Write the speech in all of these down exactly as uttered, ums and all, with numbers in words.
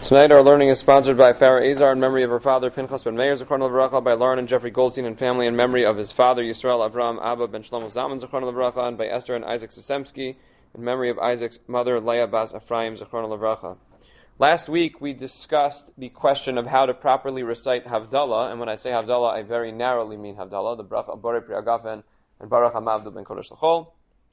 Tonight our learning is sponsored by Farah Azar in memory of her father Pinchas ben Meir Zechron Levracha, by Lauren and Jeffrey Goldstein and family in memory of his father Yisrael Avram Abba ben Shlomo Zalman Zechron Levracha, and by Esther and Isaac Sisemsky in memory of Isaac's mother Leah Bas Ephraim Zechron Levracha. Last week we discussed the question of how to properly recite Havdalah, and when I say Havdalah I very narrowly mean Havdalah, the Bracha Borei Pri Agafen and Baruch HaMavdu ben Kodesh L'chol,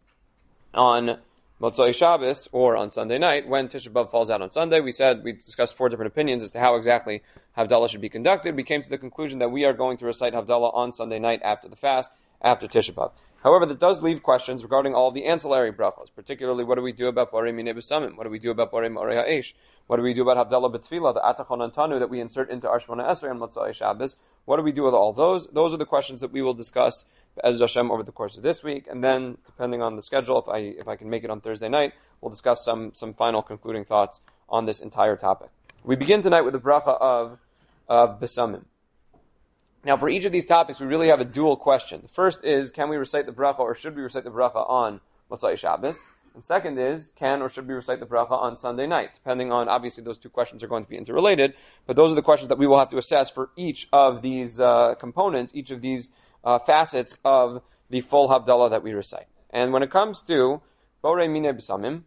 on Motzai Shabbos, or on Sunday night, when Tisha B'Av falls out on Sunday. We said, we discussed four different opinions as to how exactly Havdalah should be conducted. We came to the conclusion that we are going to recite Havdalah on Sunday night after the fast, after Tisha B'Av. However, that does leave questions regarding all of the ancillary brachos, particularly what do we do about Borei Minei B'Samim? What do we do about Borei Ma'orei Ha'esh? What do we do about Havdalah B'Tfilah, the Atachon Antanu that we insert into Ar Shmona Esrei on Motzai Shabbos? What do we do with all those? Those are the questions that we will discuss as Hashem over the course of this week, and then, depending on the schedule, if I if I can make it on Thursday night, we'll discuss some some final concluding thoughts on this entire topic. We begin tonight with the bracha of of B'Samim. Now, for each of these topics, we really have a dual question. The first is, can we recite the bracha, or should we recite the bracha on Motzai Shabbos? And second is, can or should we recite the bracha on Sunday night? Depending on, obviously, those two questions are going to be interrelated, but those are the questions that we will have to assess for each of these uh, components, each of these Uh, facets of the full Havdalah that we recite. And when it comes to Borei Minei B'Samim,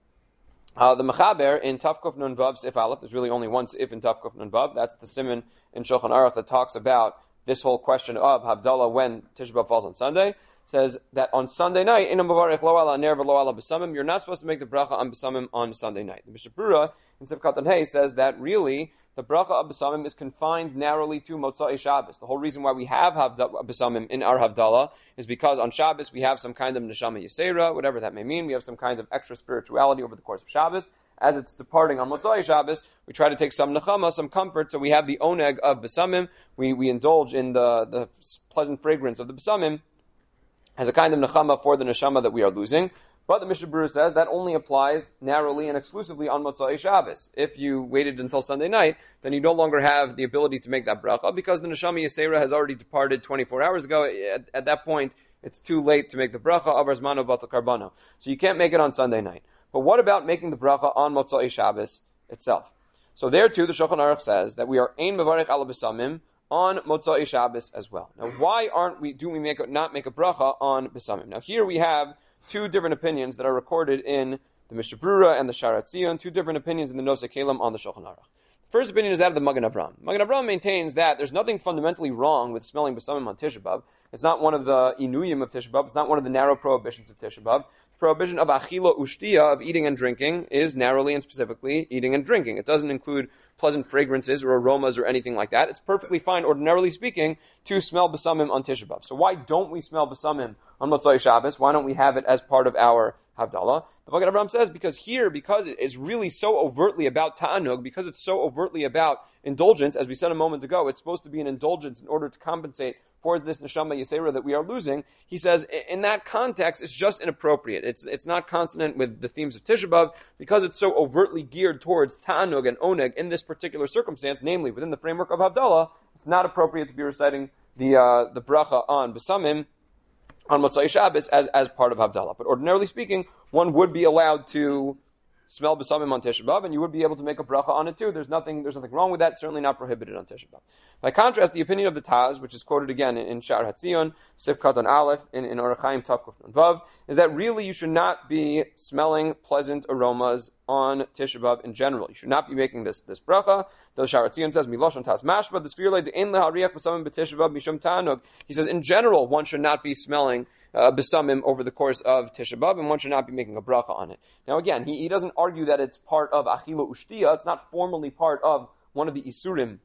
uh, the Mechaber in Tavkuf Nun Vav Sif Aleph, there's really only one Sif in Tavkuf Nun Vav, that's the Siman in Shulchan Aruch that talks about this whole question of Havdalah when Tisha B'Av falls on Sunday, says that on Sunday night, Inam Bavarech Lo Ala Ner V'Lo Ala B'Samim, you're not supposed to make the bracha on B'Samim on Sunday night. The Mishnah Berurah in Sif Katan Hey says that really the bracha of B'Samim is confined narrowly to Motzai Shabbos. The whole reason why we have B'Samim in our Havdalah is because on Shabbos we have some kind of Neshama Yisera, whatever that may mean. We have some kind of extra spirituality over the course of Shabbos. As it's departing on Motzai Shabbos, we try to take some Nechama, some comfort, so we have the Oneg of B'Samim. We, we indulge in the, the pleasant fragrance of the B'Samim as a kind of Nechama for the Neshama that we are losing. But the Mishnah Berurah says that only applies narrowly and exclusively on Motzai Shabbos. If you waited until Sunday night, then you no longer have the ability to make that bracha because the Neshama Yisera has already departed twenty-four hours ago. At, at that point, it's too late to make the bracha of Arzmano Batal Karbano. So you can't make it on Sunday night. But what about making the bracha on Motzai Shabbos itself? So there too, the Shulchan Aruch says that we are Ein Mevarech Ala B'Samim on Motzai Shabbos as well. Now, why aren't we, do we make a, not make a bracha on B'Samim? Now here we have two different opinions that are recorded in the Mishnah Berurah and the Sha'ar HaTziyun, two different opinions in the Nosei Kelim on the Shulchan Aruch. The first opinion is that of the Magen Avram. Magen Avram maintains that there's nothing fundamentally wrong with smelling B'Samim on Tisha B'Av. It's not one of the inuyim of Tisha B'Av. It's not one of the narrow prohibitions of Tisha B'Av. The prohibition of achila ushtia, of eating and drinking, is narrowly and specifically eating and drinking. It doesn't include pleasant fragrances or aromas or anything like that. It's perfectly fine, ordinarily speaking, to smell B'Samim on Tisha B'Av. So why don't we smell B'Samim on Motzai Shabbos? Why don't we have it as part of our Havdalah? The Magen Avram says because here, because it is really so overtly about ta'anug, because it's so overtly about indulgence, as we said a moment ago, it's supposed to be an indulgence in order to compensate for this neshama yisera that we are losing. He says in that context, it's just inappropriate. It's it's not consonant with the themes of Tisha B'Av because it's so overtly geared towards ta'anug and oneg in this particular circumstance, namely within the framework of Havdalah. It's not appropriate to be reciting the uh, the bracha on B'Samim on Motzai Shabbos as, as part of Havdalah. But ordinarily speaking, one would be allowed to smell B'Samim on Tisha B'Av, and you would be able to make a bracha on it too. There's nothing there's nothing wrong with that, certainly not prohibited on Tisha B'Av. By contrast, the opinion of the Taz, which is quoted again in, in Sha'ar HaTziyun, Sif Katan Aleph, in, in Orach Chaim Tavkuf Nun Vav, is that really you should not be smelling pleasant aromas on Tisha B'Av in general. You should not be making this this bracha. The Sha'ar HaTziyun says, Miloshon Taz Mashba, the Sfirle De'en Lehariach B'Samim B'Tisha B'Av Mishum Ta'anug. He says, in general, one should not be smelling Uh, B'Samim over the course of Tisha B'Av, and one should not be making a bracha on it. Now again, he, he doesn't argue that it's part of Achila Ushtiya, it's not formally part of one of the Isurim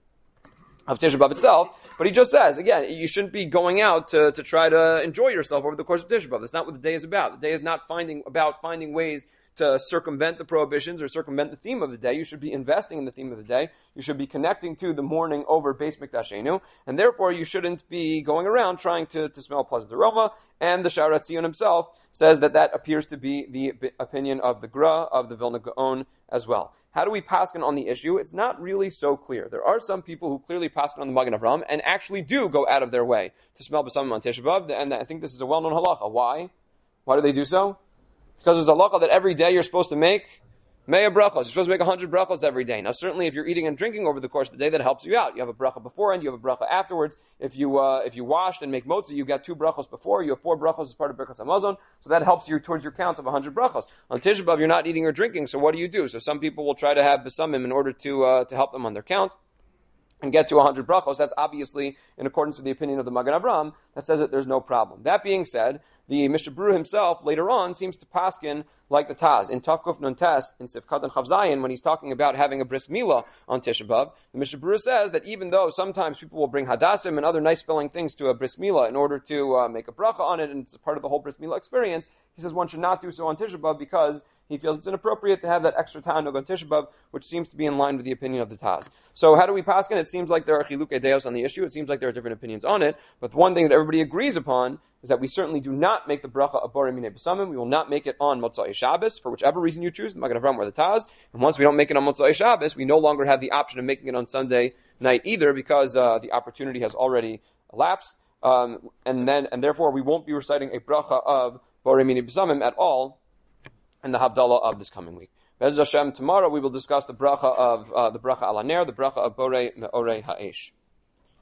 of Tisha B'Av itself, but he just says, again, you shouldn't be going out to, to try to enjoy yourself over the course of Tisha B'Av. That's not what the day is about. The day is not finding about finding ways to circumvent the prohibitions or circumvent the theme of the day. You should be investing in the theme of the day. You should be connecting to the morning over Beis Mikdashenu, and therefore you shouldn't be going around trying to, to smell pleasant aroma. And the Sha'ar HaTziyun himself says that that appears to be the opinion of the Gra, of the Vilna Gaon as well. How do we paskin on the issue? It's not really so clear. There are some people who clearly paskin on the Magen Avram and actually do go out of their way to smell B'Samim on Tisha B'Av, and I think this is a well-known halacha. Why? Why do they do so? Because there's a halacha that every day you're supposed to make Mea brachos. You're supposed to make one hundred brachos every day. Now, certainly, if you're eating and drinking over the course of the day, that helps you out. You have a bracha beforehand, you have a bracha afterwards. If you uh, if you washed and make motzi, you got two brachos before. You have four brachos as part of Birkas Hamazon, so that helps you towards your count of one hundred brachos. On Tisha B'av, you're not eating or drinking, so what do you do? So some people will try to have besamim in order to uh, to help them on their count and get to one hundred brachos. That's obviously in accordance with the opinion of the Magen Avraham that says that there's no problem. That being said, the Mishnah Berurah himself later on seems to paskin like the Taz. In Tavkuf Nun Tes, in Sifkat and Chavzayin, when he's talking about having a bris milah on Tisha B'av, the Mishnah Berurah says that even though sometimes people will bring hadassim and other nice spelling things to a bris milah in order to uh, make a bracha on it, and it's part of the whole bris milah experience, he says one should not do so on Tisha B'av because he feels it's inappropriate to have that extra ta'anug on Tisha B'av, which seems to be in line with the opinion of the Taz. So how do we paskin? It seems like there are chilukei deos on the issue. It seems like there are different opinions on it. But the one thing that everybody agrees upon is that we certainly do not make the bracha of borei minei besamim. We will not make it on Motzai Shabbos for whichever reason you choose, the Magen Avraham or the Taz. And once we don't make it on Motzai Shabbos, we no longer have the option of making it on Sunday night either, because uh, the opportunity has already elapsed. Um, and then, and therefore, we won't be reciting a bracha of borei minei besamim at all in the Havdalah of this coming week. Be'ez Hashem, tomorrow we will discuss the bracha of uh, the bracha al haner, the bracha of borei me'orei ha'esh.